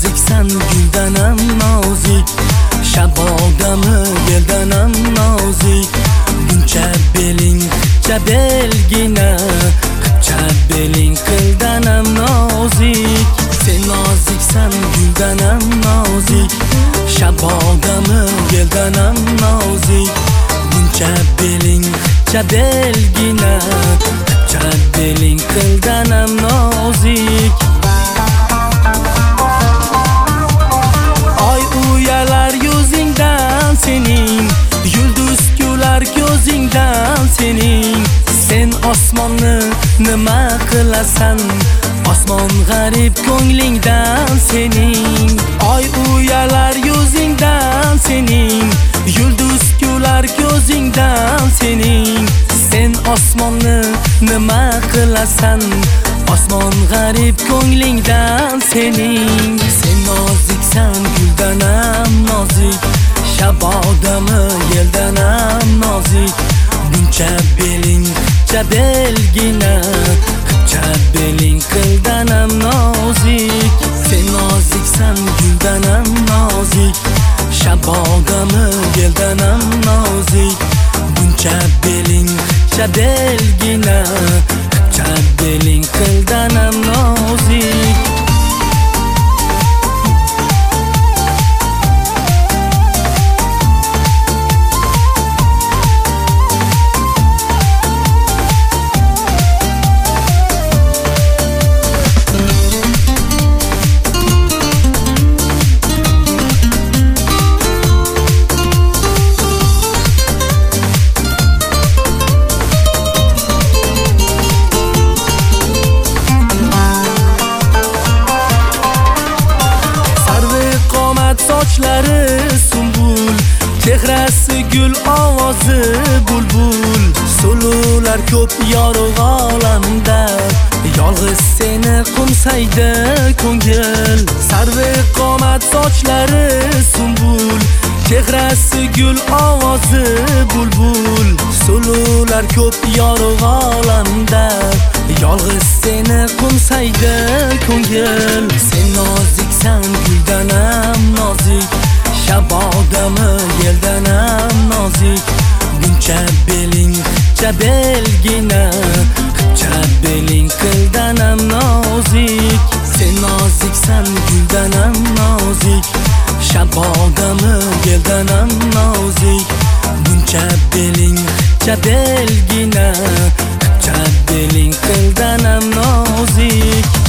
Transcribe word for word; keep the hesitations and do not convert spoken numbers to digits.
noziksan guldanam nozik, shabodami yeldanam nozik. Buncha beling qipcha belgina, qipcha beling qildanam nozik. Sen noziksan guldanam nozik, shabodami yeldanam nozik. Buncha beling qipcha belgina, qipcha beling qildanam nozik. Oy uyalar yuzingdan sening, yulduz kular ko'zingdan sening. Sen osmonni nima qilasan, osmon g'arib ko'nglingdan sening. Oy uyalar yuzingdan sening, yulduz kular ko'zingdan sening. Sen osmonni nima qilasan, osmon g'arib ko'nglingdan sening. Sen noziksan guldanam nozik, shabodami yeldanam nozik. Buncha beling qipcha belgina, qipcha beling qildanam nozik. Sen noziksan guldanam nozik, shabodami yeldanam nozik. Buncha beling qipcha belgina, qipcha beling qildanam nozik. Sochlari sumbul, chehrasi gul, ovozi bulbul. Sulular ko'p yorug' olamda, yolg'iz seni qo'msaydi ko'ngil. Sarvi qomat sochlari sumbul, chehrasi gul, ovozi bulbul. Sulular ko'p yorug' olamda, yolg'iz seni qo'msaydi ko'ngil. Sen noziksan guldanam nozik, shabodami yeldanam nozik. Buncha beling qipcha belgina, qipcha beling qildanam nozik. Sen noziksan guldanam nozik, shabodami yeldanam nozik. Buncha beling qipcha belgina, qipcha beling qildanam nozik.